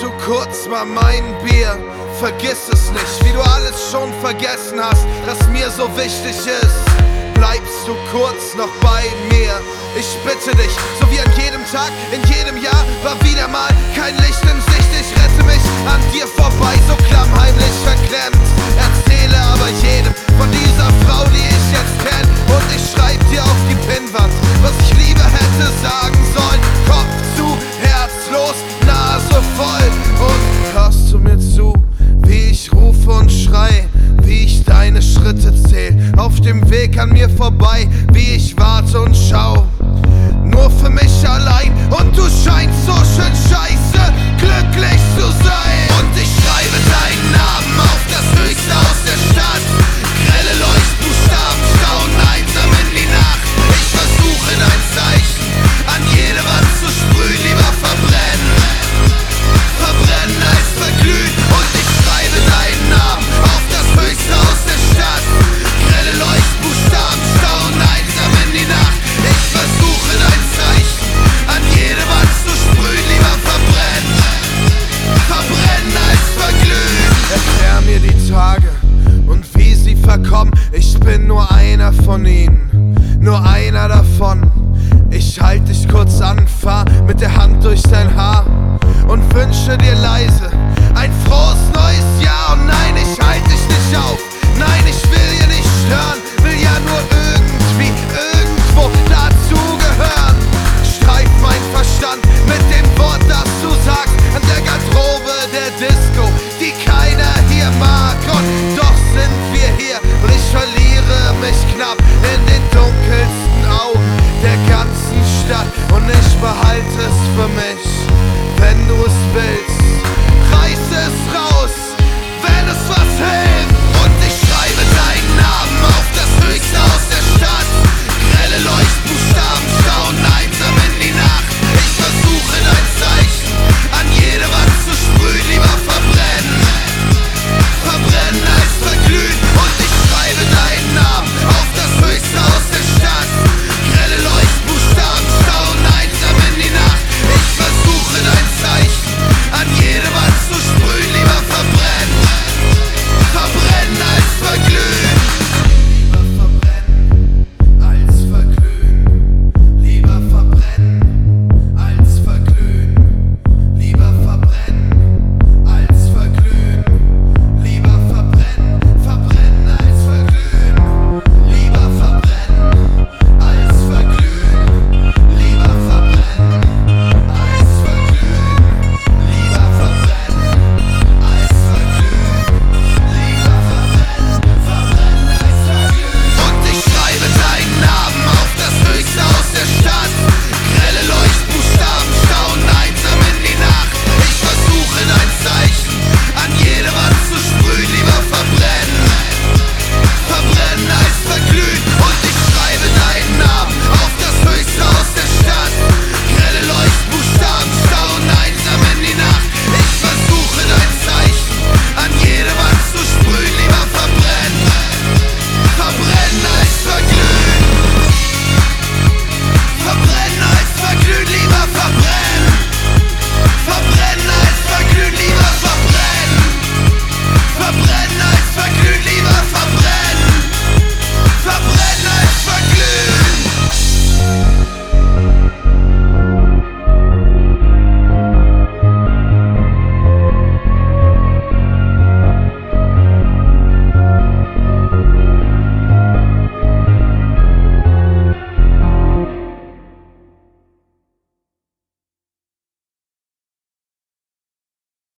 zu kurz, war mein Bier. Vergiss es nicht, wie du alles schon vergessen hast, das mir so wichtig ist. Bleibst du kurz noch bei mir? Ich bitte dich, so wie an jedem Tag, in jedem Jahr, war wieder mal kein Licht in Sicht. Ich rette mich an dir vorbei, so klammheimlich verklemmt. Erzähle aber jedem von dieser Frau, die ich jetzt kenn. Und ich schreib dir auf die Pinnwand, was ich lieber hätte sagen